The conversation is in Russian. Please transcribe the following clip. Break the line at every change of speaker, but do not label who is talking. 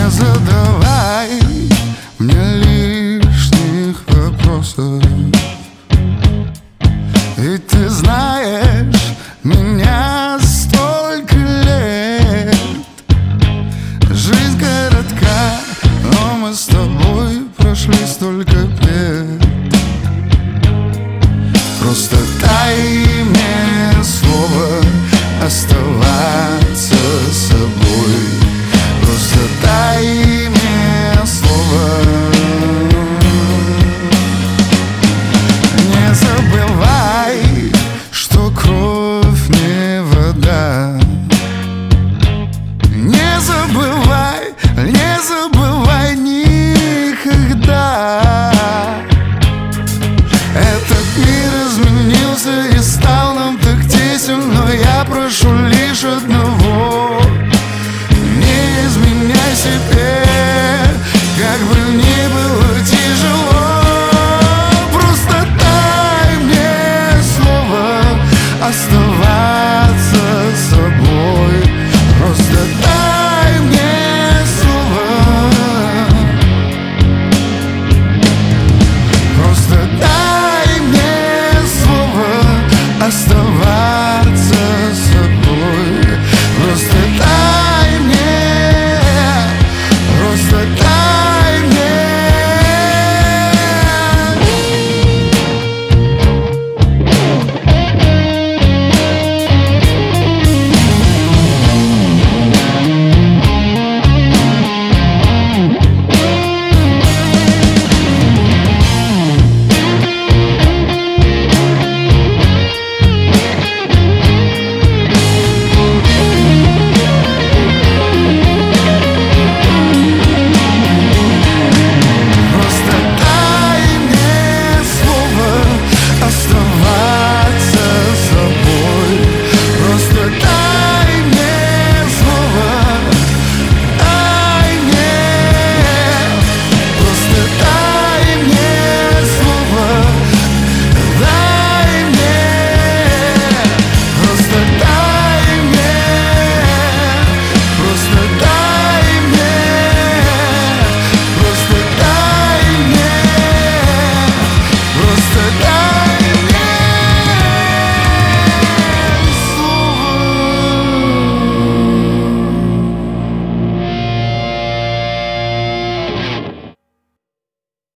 Не задавай мне лишних вопросов, ведь ты знаешь меня столько лет. Жизнь коротка, но мы с тобой прошли столько бед. Просто дай мне слово оставаться собой. Просто дай мне слово. Не забывай, что кровь не вода. Не забывай, не забывай никогда. Этот мир изменился и стал нам так тесен, но я прошу лишь одного: не изменяй себе.